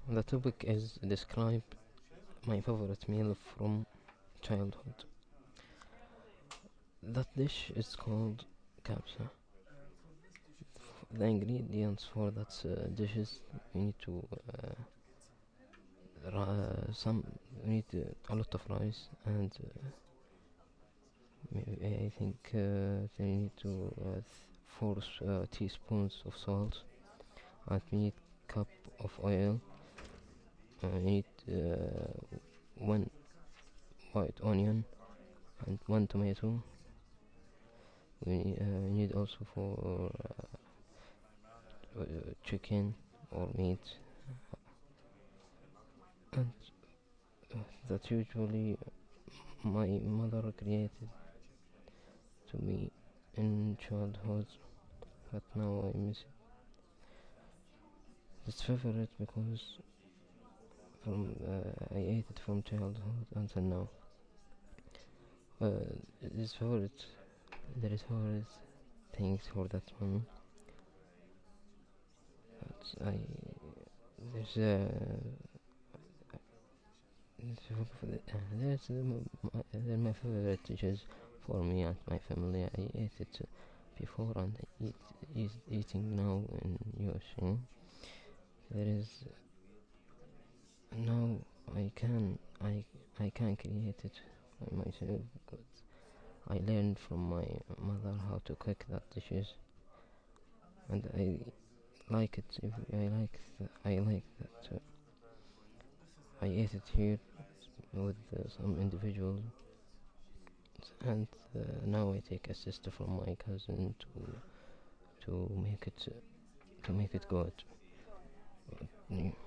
The topic is describe my favorite meal from childhood. That dish is called kabsa. The ingredients for that dishes, you need to some you need a lot of rice, and maybe I think they need to 4 teaspoons of salt, and we need cup of oil. You need 1 white onion and 1 tomato. We need also for chicken or meat, and that usually my mother created to me in childhood, but now I miss it. It's favorite because from I ate it from childhood until now. This favorite, there is favorite things for that one. But I there's they're my favorite dishes for me and my family. I ate it before, and I eating now in US. There is now I can create it by myself, but I learned from my mother how to cook that dishes, and I like it. If I like that I ate it here with some individuals, and now I take a sister from my cousin to make it good.